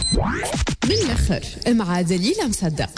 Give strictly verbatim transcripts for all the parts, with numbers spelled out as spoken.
بالآخر مع دليلة مصدق.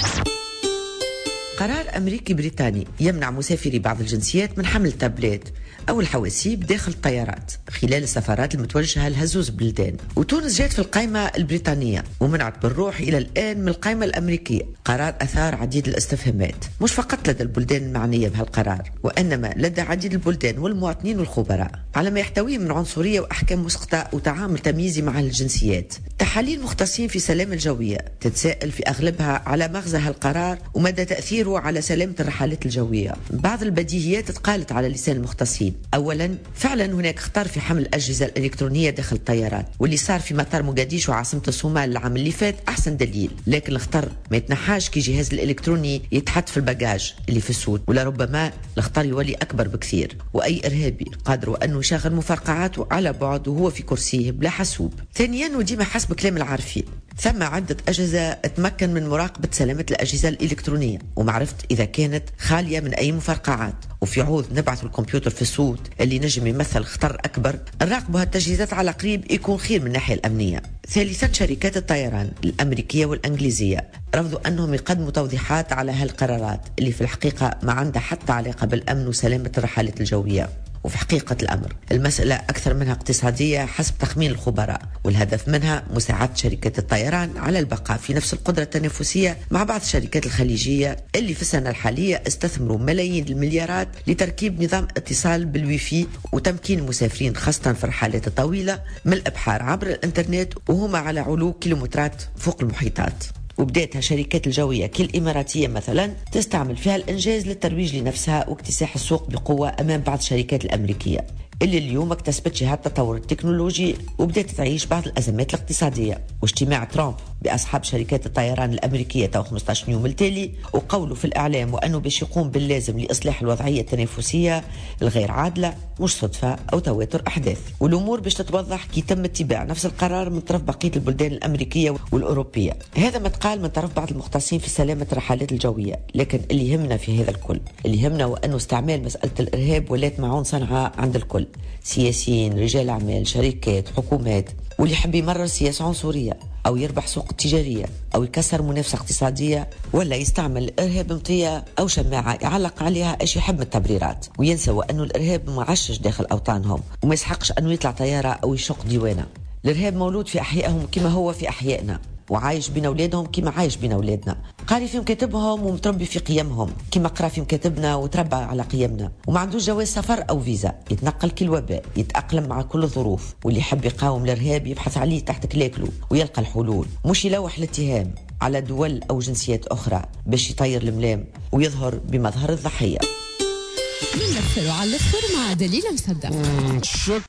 قرار أمريكي بريطاني يمنع مسافري بعض الجنسيات من حمل التابلت أو الحواسيب داخل الطيارات خلال السفرات المتوجهة لهزوز بلدان. وتونس جات في القائمة البريطانية ومنعت بالروح إلى الآن من القائمة الأمريكية. قرار أثار عديد الاستفهامات، مش فقط لدى البلدان المعنية بهالقرار، وإنما لدى عديد البلدان والمواطنين والخبراء على ما يحتويه من عنصرية وأحكام مسقطة وتعامل تمييزي مع الجنسيات. تحاليل مختصين في سلامة الجوية تتساءل في أغلبها على مغزى هالقرار ومدى تأثيره على سلامة الرحلات الجوية. بعض البديهيات اتقالت على لسان المختصين. أولا، فعلا هناك خطر في حمل الأجهزة الإلكترونية داخل الطيارات، واللي صار في مطار موغاديشو عاصمة الصومال العام اللي فات أحسن دليل. لكن الخطر ما يتنحاش كي جهاز الإلكتروني يتحط في الباجاج اللي في السود، ولربما الخطر يولي أكبر بكثير، وأي إرهابي قادر أنه يشغل مفرقعاته على بعد وهو في كرسيه بلا حاسوب. ثانيا، وديما حسب كلام العارفين، ثم عدة أجهزة تمكن من مراقبة سلامة الأجهزة الإلكترونية ومعرفة إذا كانت خالية من أي مفرقعات، وفي عوض نبعث الكمبيوتر في الصوت اللي نجم يمثل خطر أكبر، نراقبوا هالتجهيزات على قريب يكون خير من الناحية الأمنية. ثالثا، شركات الطيران الأمريكية والأنجليزية رفضوا أنهم يقدموا توضيحات على هالقرارات اللي في الحقيقة ما عندها حتى علاقة بالأمن وسلامة الرحلات الجوية. وفي حقيقة الأمر المسألة أكثر منها اقتصادية حسب تخمين الخبراء، والهدف منها مساعدة شركات الطيران على البقاء في نفس القدرة التنافسية مع بعض الشركات الخليجية اللي في السنة الحالية استثمروا ملايين المليارات لتركيب نظام اتصال بالويفي وتمكين المسافرين خاصة في الرحلات الطويلة من الإبحار عبر الإنترنت وهما على علو كيلومترات فوق المحيطات. وبدأتها شركات الجوية كالإماراتية مثلا تستعمل فيها الإنجاز للترويج لنفسها واكتساح السوق بقوة أمام بعض الشركات الأمريكية اللي اليوم اكتسبت هذا التطور التكنولوجي وبدأت تعيش بعض الأزمات الاقتصادية. واجتماع ترامب بأصحاب شركات الطيران الأمريكية تو خمسة عشر يوم التالي وقوله في الإعلام وأنه باش يقوم باللازم لإصلاح الوضعية التنافسية الغير عادلة مش صدفة أو تواتر أحداث، والأمور باش تتوضح كي تم اتباع نفس القرار من طرف بقية البلدان الأمريكية والأوروبية. هذا ما تقال من طرف بعض المختصين في سلامة الرحلات الجوية، لكن اللي يهمنا في هذا الكل اللي يهمنا وأنه استعمال مسألة الإرهاب ولات معون صنعاء عند الكل، سياسيين، رجال أعمال، شركات، حكومات، واللي يحب يمرر سياسة عنصرية أو يربح سوق التجارية أو يكسر منافسة اقتصادية ولا يستعمل الإرهاب مطية أو شماعة يعلق عليها إيش يحب من التبريرات، وينسى وأنه الإرهاب معشش داخل أوطانهم وما يسحقش أنه يطلع طيارة أو يشق ديوانة. الإرهاب مولود في أحيائهم كما هو في أحيائنا، وعايش بين أولادهم كما عايش بين أولادنا، قاري في مكاتبهم ومتربي في قيمهم كما قرا في مكاتبنا وتربى على قيمنا، وما عندوش جواز سفر أو فيزا، يتنقل كالوباء، يتأقلم مع كل الظروف، واللي يحب يقاوم الإرهاب يبحث عليه تحت كلاكله ويلقى الحلول، مش يلوح الاتهام على دول أو جنسيات أخرى باش يطير الملام ويظهر بمظهر الضحية. من الأخر وعلى الأخر مع دليلة مصدق.